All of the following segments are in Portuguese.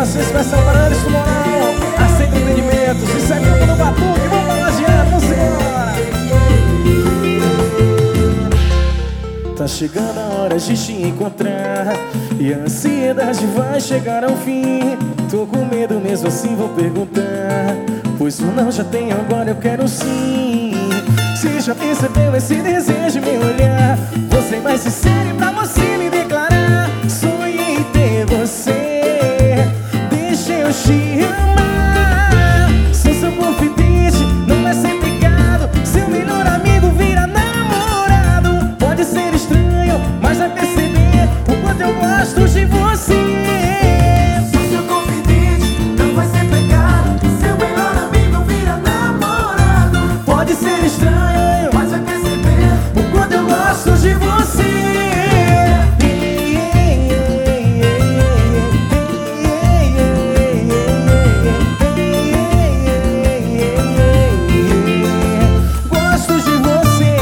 dedicação especial para Alisson Moral. Aceita empreendimentos, isso é campo do Batuque. Vamos pra Lajeado, vamos embora. Tá chegando a hora de te encontrar e a ansiedade vai chegar ao fim. Tô com medo mesmo assim, vou perguntar, pois o não já tenho, agora eu quero sim. Se já percebeu esse desejo em me olhar, vou ser mais sincero pra você me declarar. Sonhei em ter você, deixa eu te amar. Sou seu confidente, não vai ser pecado. Seu melhor amigo vira namorado. Pode ser estranho, mas vai perceber o quanto eu gosto de você. Sou seu confidente, não vai ser pecado. Seu melhor amigo vira namorado. Pode ser estranho, Mas vai perceber o quanto eu gosto de você. Gosto de você,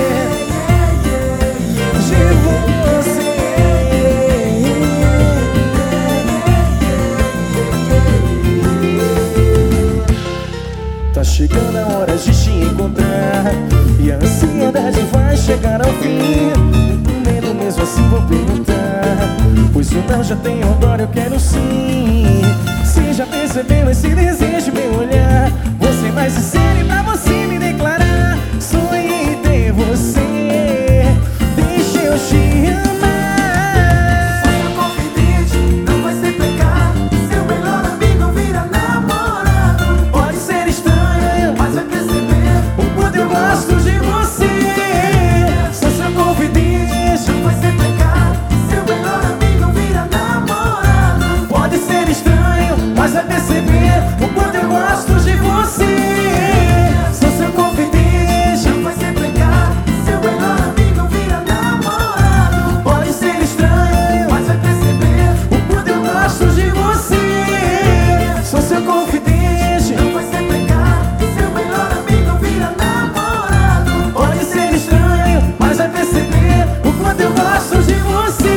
Tá chegando a hora de te encontrar e a ansiedade vai chegar ao fim. Medo mesmo assim vou perguntar, pois o não já tenho, agora eu quero sim. Se já percebeu esse desejo em meu olhar, vou ser mais sincero e pra você me declarar. Sonhei em ter você, deixa eu te amar. Sou seu confidente, não vai ser pecado. Seu melhor amigo vira namorado. Pode ser estranho, Mas vai perceber o quanto eu gosto de você. Sou seu confidente, não vai ser pecado. Seu melhor amigo vira namorado. pode ser estranho, mas vai perceber o quanto eu gosto de você. Sou seu confidente, Não vai ser pecado. Seu melhor amigo vira namorado. pode ser estranho, Mas vai perceber o quanto eu gosto de você. Sou seu confidente, não vai ser pecado. Seu melhor amigo vira namorado. pode ser estranho, mas vai perceber o quanto eu gosto de você.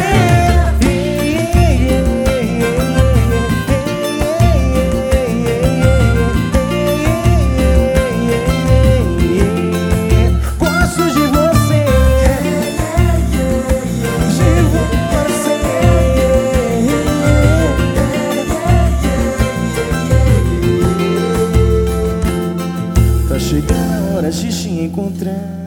Gosto de você, Tá chegando a hora de te encontrar